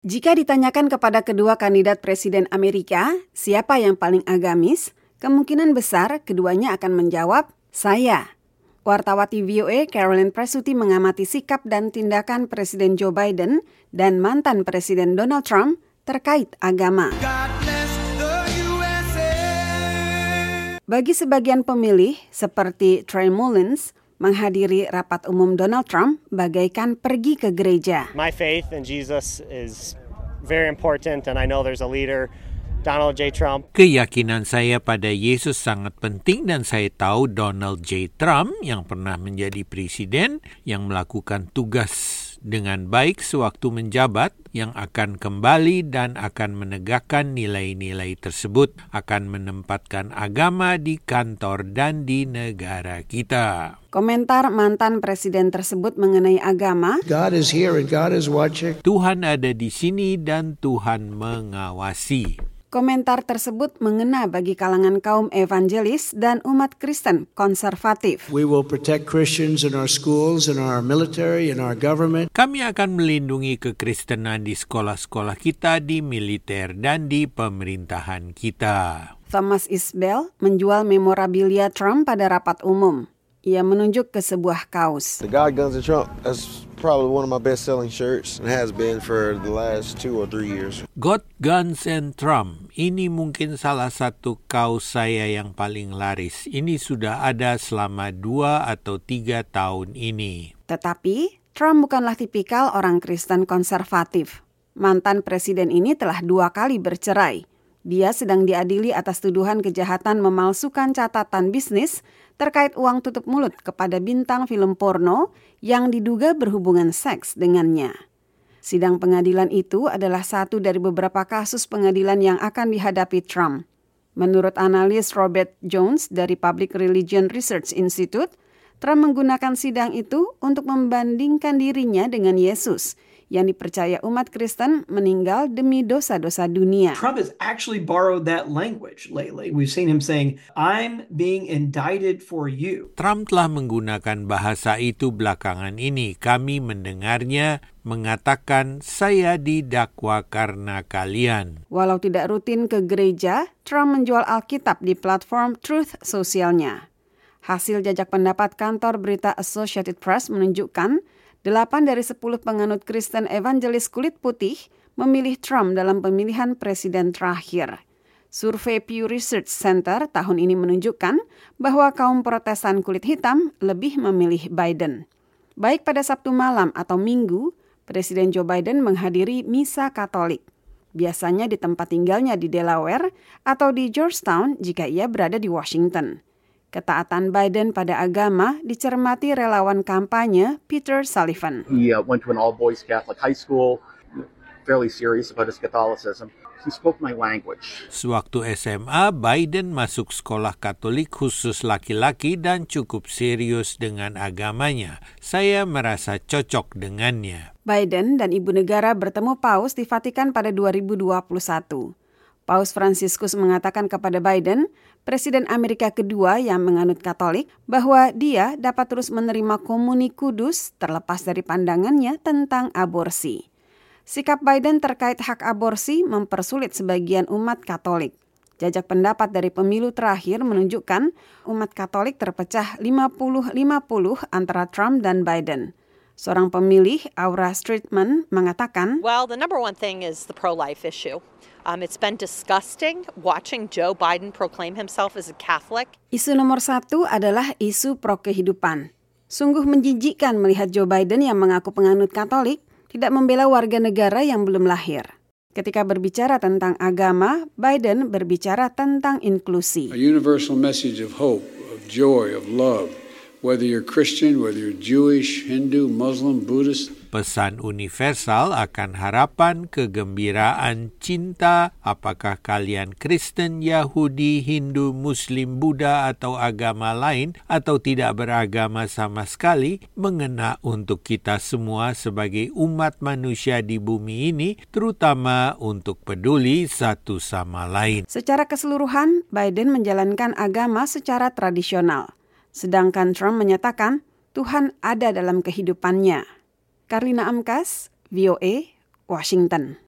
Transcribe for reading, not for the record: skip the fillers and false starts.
Jika ditanyakan kepada kedua kandidat presiden Amerika, siapa yang paling agamis, kemungkinan besar keduanya akan menjawab, saya. Wartawati VOA Carolyn Presutti mengamati sikap dan tindakan Presiden Joe Biden dan mantan Presiden Donald Trump terkait agama. Bagi sebagian pemilih, seperti Trey Mullins, menghadiri rapat umum Donald Trump bagaikan pergi ke gereja. My faith in Jesus is very important and I know there's a leader, Donald J. Trump. Keyakinan saya pada Yesus sangat penting dan saya tahu Donald J. Trump yang pernah menjadi presiden yang melakukan tugas dengan baik sewaktu menjabat yang akan kembali dan akan menegakkan nilai-nilai tersebut, akan menempatkan agama di kantor dan di negara kita. Komentar mantan presiden tersebut mengenai agama, God is here and God is watching. Tuhan ada di sini dan Tuhan mengawasi. komentar tersebut mengena bagi kalangan kaum evangelis dan umat Kristen konservatif. We will protect Christians in our schools, in our military, in our government. Kami akan melindungi kekristenan di sekolah-sekolah kita, di militer, dan di pemerintahan kita. Thomas Isbell menjual memorabilia Trump pada rapat umum. Ia menunjuk ke sebuah kaos. The God Guns of Trump, that's probably one of my best-selling shirts and has been for the last 2 or 3 years. God Guns and Trump, ini mungkin salah satu kaos saya yang paling laris. Ini sudah ada selama 2 atau 3 tahun ini. Tetapi, Trump bukanlah tipikal orang Kristen konservatif. Mantan presiden ini telah 2 kali bercerai. Dia sedang diadili atas tuduhan kejahatan memalsukan catatan bisnis terkait uang tutup mulut kepada bintang film porno yang diduga berhubungan seks dengannya. Sidang pengadilan itu adalah satu dari beberapa kasus pengadilan yang akan dihadapi Trump. Menurut analis Robert Jones dari Public Religion Research Institute, Trump menggunakan sidang itu untuk membandingkan dirinya dengan Yesus, yang dipercaya umat Kristen meninggal demi dosa-dosa dunia. Trump has actually borrowed that language lately. We've seen him saying, I'm being indicted for you. Trump telah menggunakan bahasa itu belakangan ini. Kami mendengarnya mengatakan, saya didakwa karena kalian. Walau tidak rutin ke gereja, Trump menjual Alkitab di platform Truth Socialnya. Hasil jajak pendapat kantor berita Associated Press menunjukkan 8 dari 10 penganut Kristen evangelis kulit putih memilih Trump dalam pemilihan presiden terakhir. Survei Pew Research Center tahun ini menunjukkan bahwa kaum Protestan kulit hitam lebih memilih Biden. Baik pada Sabtu malam atau Minggu, Presiden Joe Biden menghadiri misa Katolik. Biasanya di tempat tinggalnya di Delaware atau di Georgetown jika ia berada di Washington. Ketaatan Biden pada agama dicermati relawan kampanye Peter Sullivan. He went to an all-boys Catholic high school, fairly serious about his Catholicism. He spoke my language. Sewaktu SMA, Biden masuk sekolah Katolik khusus laki-laki dan cukup serius dengan agamanya. Saya merasa cocok dengannya. Biden dan Ibu Negara bertemu Paus di Vatikan pada 2021. Paus Fransiskus mengatakan kepada Biden, Presiden Amerika kedua yang menganut Katolik, bahwa dia dapat terus menerima komuni kudus terlepas dari pandangannya tentang aborsi. Sikap Biden terkait hak aborsi mempersulit sebagian umat Katolik. Jajak pendapat dari pemilu terakhir menunjukkan umat Katolik terpecah 50-50 antara Trump dan Biden. Seorang pemilih, Aura Streetman, mengatakan, Well, the number one thing is the pro-life issue. It's been disgusting watching Joe Biden proclaim himself as a Catholic. Isu nomor 1 adalah isu pro-kehidupan. Sungguh menjijikkan melihat Joe Biden yang mengaku penganut Katolik tidak membela warga negara yang belum lahir. Ketika berbicara tentang agama, Biden berbicara tentang inklusi. A universal message of hope, of joy, of love. Whether you're Christian, whether you're Jewish, Hindu, Muslim, Buddhist. Pesan universal akan harapan, kegembiraan, cinta, apakah kalian Kristen, Yahudi, Hindu, Muslim, Buddha, atau agama lain, atau tidak beragama sama sekali, mengena untuk kita semua sebagai umat manusia di bumi ini, terutama untuk peduli satu sama lain. Secara keseluruhan, Biden menjalankan agama secara tradisional. Sedangkan Trump menyatakan Tuhan ada dalam kehidupannya. Karlina Amkas, VOA, Washington.